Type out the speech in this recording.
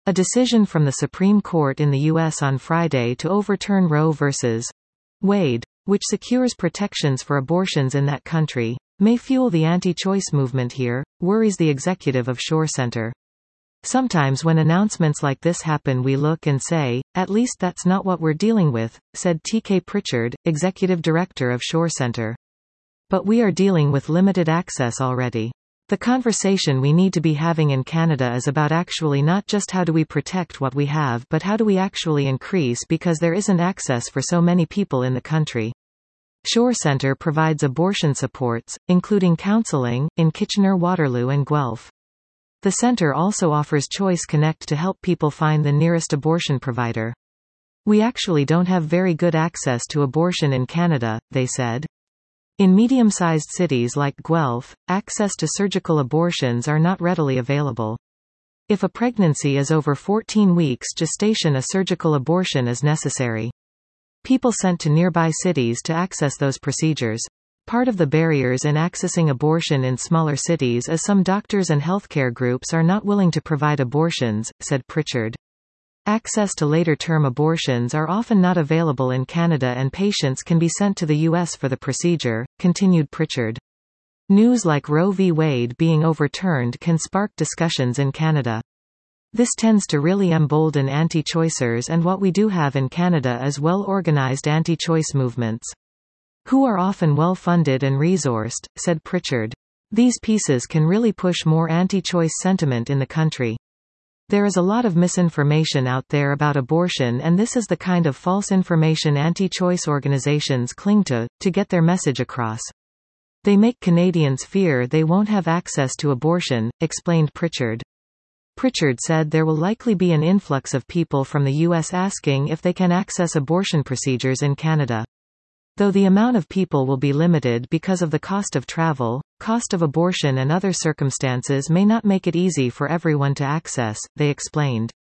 A decision from the Supreme Court in the U.S. on Friday to overturn Roe v. Wade, which secures protections for abortions in that country, may fuel the anti-choice movement here, worries the executive of Shore Center. Sometimes when announcements like this happen we look and say, at least that's not what we're dealing with, said T.K. Pritchard, executive director of Shore Center. But we are dealing with limited access already. The conversation we need to be having in Canada is about actually not just how do we protect what we have but how do we actually increase because there isn't access for so many people in the country. Shore Center provides abortion supports, including counseling, in Kitchener-Waterloo and Guelph. The center also offers Choice Connect to help people find the nearest abortion provider. We actually don't have very good access to abortion in Canada, they said. In medium-sized cities like Guelph, access to surgical abortions are not readily available. If a pregnancy is over 14 weeks gestation, a surgical abortion is necessary. People sent to nearby cities to access those procedures. Part of the barriers in accessing abortion in smaller cities is some doctors and healthcare groups are not willing to provide abortions, said Pritchard. Access to later-term abortions are often not available in Canada and patients can be sent to the U.S. for the procedure, continued Pritchard. News like Roe v. Wade being overturned can spark discussions in Canada. This tends to really embolden anti-choicers, and what we do have in Canada is well-organized anti-choice movements, who are often well-funded and resourced, said Pritchard. These pieces can really push more anti-choice sentiment in the country. There is a lot of misinformation out there about abortion, and this is the kind of false information anti-choice organizations cling to get their message across. They make Canadians fear they won't have access to abortion, explained Pritchard. Pritchard said there will likely be an influx of people from the U.S. asking if they can access abortion procedures in Canada. Though the amount of people will be limited because of the cost of travel, cost of abortion and other circumstances may not make it easy for everyone to access, they explained.